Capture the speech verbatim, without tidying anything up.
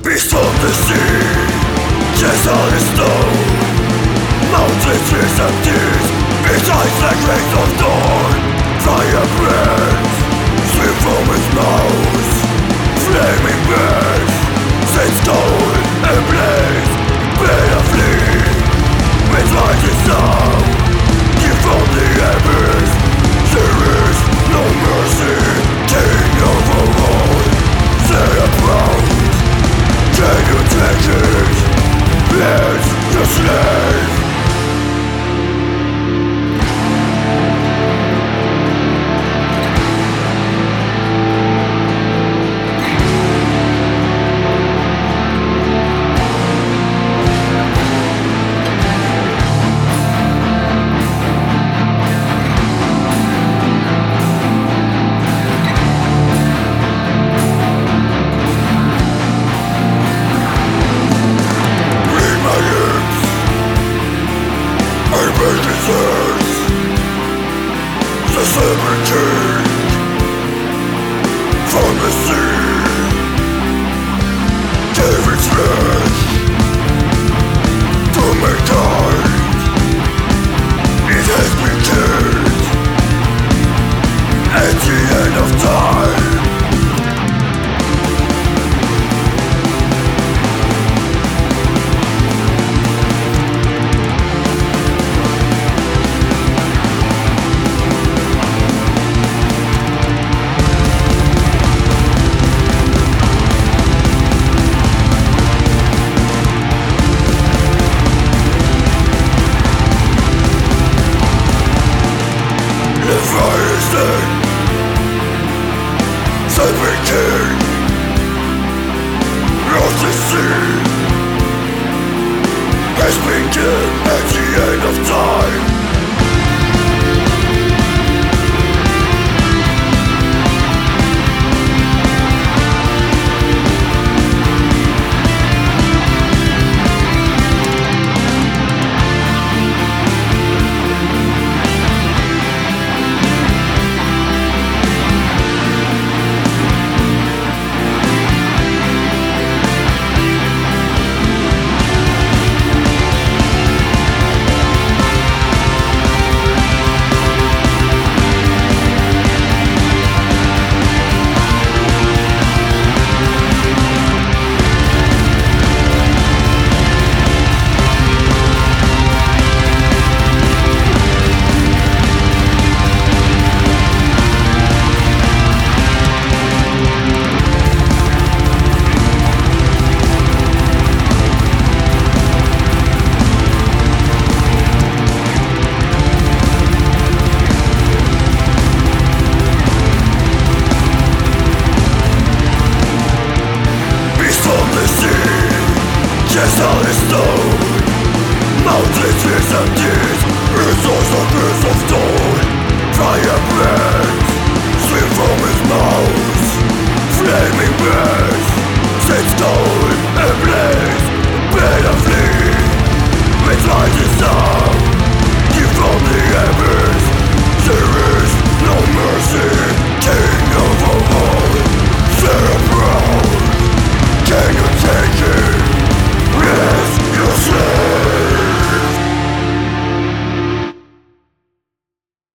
Beast from the sea, chest on the stone. Mountains, trees and tears, besides the grace of dawn. Fire burns, sweep from his mouth. Flaming birds, set stone and blaze. Better flee, with rising sound. Give from the embers, there is no mercy. King over all, say a proud. Can you take it? Let the slave. The seven king from the sea gave its flesh to mankind. It has been killed at the end of time. Seven king lost the sea, has been killed at the end of time. Chest on the stone, mountains, trees and tears, resource of earth of stone. Fire burns, sweep from his mouth. Flaming birds, set stone and blaze. Better flee, with rising sound. Give from the embers.